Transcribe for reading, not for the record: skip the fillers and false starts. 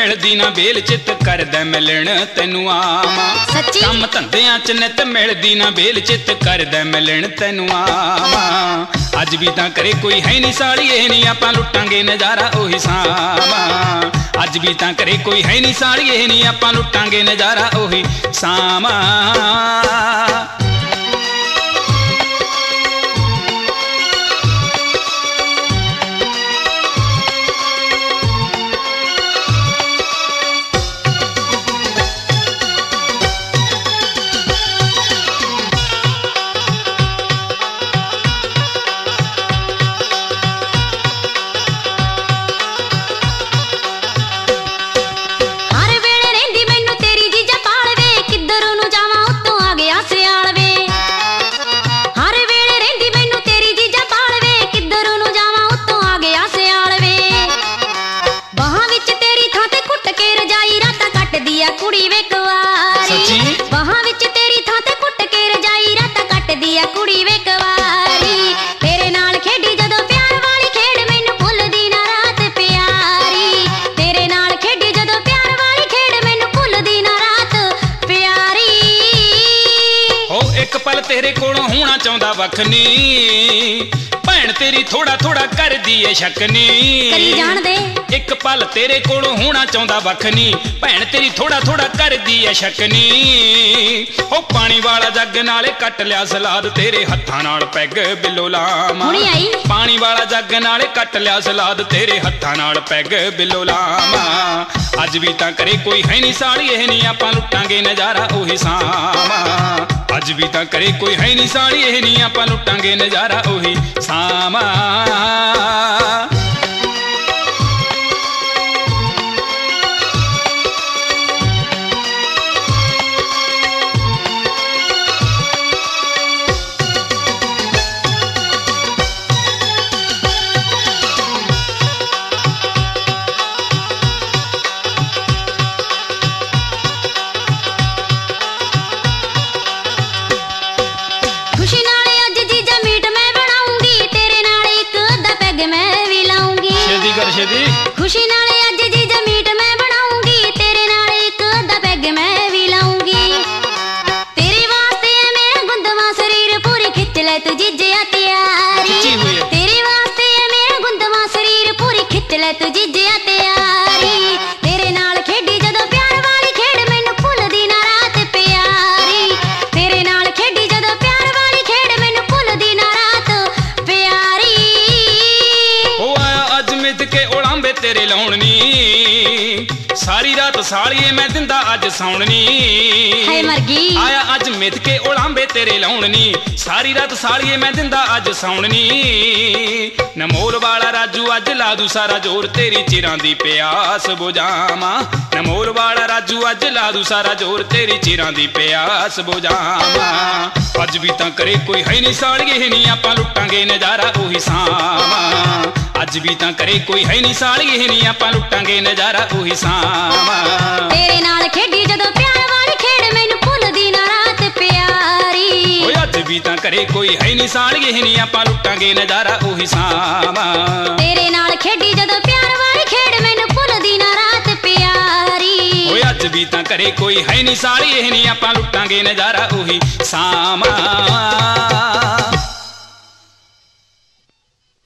मिलदी ना बेल चित करदा मिलन तैनू आवां। कम धंधियां च नित मिलदी ना बेल चित करदा मिलन तैनू आवां। अज भी तां करे कोई है नहीं साड़ीए नहीं आपां लुटांगे नज़ारा ओही सावां। अज भी तां करे कोई है नहीं साड़ीए नहीं आपां लुटांगे नज़ारा ओही सावां। कुड़ी वे कुवारी वहां विच तेरी थां ते कुट के रजाई रात कटदी आ कुड़ी वे कुवारी। तेरे नाल खेडी जदों प्यार वाली खेड मैनू भुलदी ना रात प्यारी। तेरे नाल खेडी जदों प्यार वाली खेड मैनू भुलदी ना रात प्यारी। ओ एक पल तेरे कोलों होना चाहुंदा वख नी भैन तेरी थोड़ा थोड़ा कर दी है शक नी करी जान दे। एक पल तेरे कोलों होना चाहुंदा वख नी भैन तेरी थोड़ा थोड़ा कर दी है शक नी। ओ पानी वाला जग नाले कट लिया सलाद तेरे हत्थां नाल पैग बिलो लावां। पानी वाला जग नाले कट लिया सलाद तेरे हत्थां नाल पैग बिलो लावां। अज भी तां करे कोई है नहीं साड़ीए नहीं आपां लुटांगे नज़ारा ओही सावां। अज भी तां करे कोई है नहीं साड़ीए नहीं आपां लुटांगे नज़ारा ओही सावां। खुशी नाले अज जीजा मीट मैं बनाऊंगी तेरे नाल एक अद्धा पैग मैं भी लाऊंगी। छेदी कर छेदी। खुशी नाले अज जीजा मीट मैं बनाऊंगी तेरे नाल एक अद्धा पैग मैं भी लाऊंगी। तेरे वास्ते है मेरा गुंदवा शरीर पूरी खिच ले तू जीजिया तैयारी। तेरे वास्ते है मेरा गुंदवा शरीर पूरी खिच ले तू जीजिया तैयारी। तेरे नाल खेडी जदों प्यार वाली खेड मैनू भुलदी ना रात प्यारी। तेरे नाल खेडी जदों प्यार वाली खेड मैनू भुलदी ना रात प्यारी। ओ आया अज मिथ के उड़ांबे तेरे लाउणनी सारी रात सालिए मैं दिंदा अज सौणनी। हाय मरगी आया अज मिथ के उड़ांबे तेरे लाउणनी सारी रात सालिए मैं दिंदा अज सौणनी। नमोल वाला राजू अज ला दू सारा जोर तेरी चिरां दी प्यास बुझावां। नमोल वाला राजू अज ला दू सारा जोर तेरी चिरां दी प्यास बुझावां। अज भी तां करे कोई है नहीं सालिए नहीं आपां लुटांगे नज़ारा ओही सावां। अज भी तां करे कोई है नहीं सालिए नहीं आपां लुटांगे नज़ारा ओही सावां। तेरे नाल खेडी जदों प्यार वाली खेड मैनू भुलदी ना रात प्यारी। ओए अज भी तां करे कोई है नहीं सालिए नहीं आपां लुटांगे नज़ारा ओही सावां। तेरे नाल खेडी जदों प्यार वाली खेड मैनू भुलदी ना रात प्यारी। ओए अज भी तां करे कोई है नहीं सालिए नहीं आपां लुटांगे नज़ारा ओही सावां।